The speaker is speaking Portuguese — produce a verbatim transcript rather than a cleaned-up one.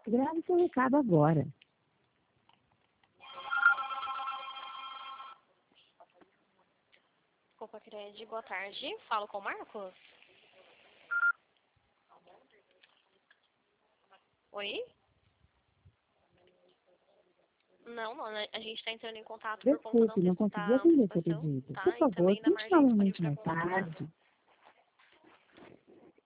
Grave seu recado agora. Copa Cred, boa tarde. Falo com o Marcos. Oi? Não, não, a gente está entrando em contato por conta da Desculpe, não consegui antecipação, atender seu antecipação, pedido. tá? Por E favor, também da tente margem novamente disponível para mais consulta. tarde.